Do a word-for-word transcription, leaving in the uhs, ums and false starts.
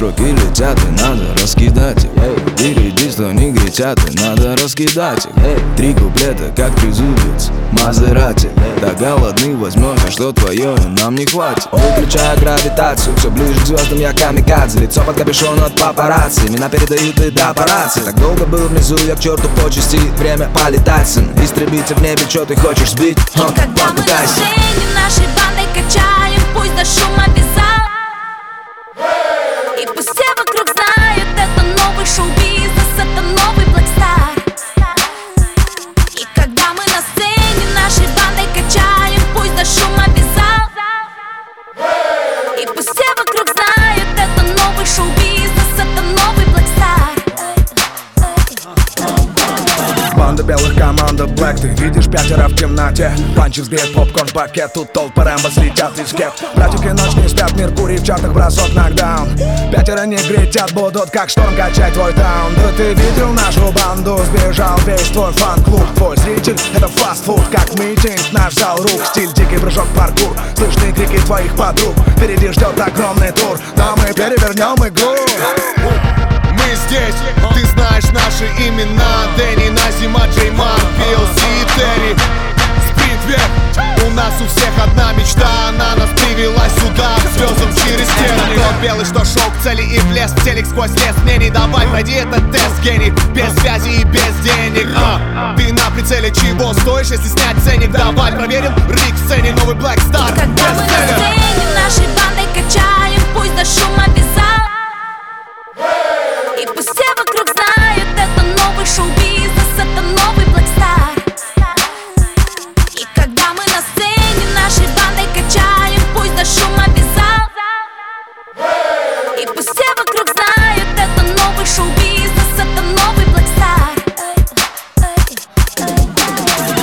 Строки летят и надо раскидать их. Береги, что не кричат и надо раскидать их. Три куплета, как трезубец Мазерати. Так голодный возьмешь, а что твое нам не хватит. Выключая гравитацию, все ближе к звездам я камикадзе. Лицо под капюшон от папарацци, меня передают и до аппарации. Так долго был внизу, я к черту почести. Время полетать, сын, истребитель в небе, что ты хочешь сбить? И когда мы на сцене нашей бандой качаем, пусть до шума без зала. И пусть все вокруг знают, это новый шоу-бизнес, это новый Blackstar. И когда мы на сцене нашей бандой качаем, пусть до шума без зала. И пусть все вокруг знают, это новый шоу-бизнес, это новый Blackstar. Банда белых, команда Black. Ты видишь пятеро в темноте. Панчи взбьет попкорн-пакет. Тут толпы Рэмбо слетят из кеп. Братики ночь не спят, Меркурий в чартах, бросок нокдаун. Пятеро негритят, будут как шторм качать твой таун. Да ты видел нашу банду? Сбежал весь твой фан-клуб. Твой зритель — это фастфуд, как митинг. Наш зал рук, стиль дикий прыжок, паркур. Слышны крики твоих подруг. Впереди ждет огромный тур. Да мы перевернем игру. Мы здесь, ты знаешь наши имена. Дэнни, Назима, Джейман, пи эл си и Терри. Спринт вверх, у нас у всех одна мечта. Она нас привела сюда, к звездам через стены. Тот белый, что шел к цели и влез в телек сквозь лес. Мне не давай, пройди этот тест, гений. Без связи и без денег, а, ты на прицеле чего стоишь, если снять ценник? Давай проверим, Рик в сцене, новый Blackstar. Когда мы на сцене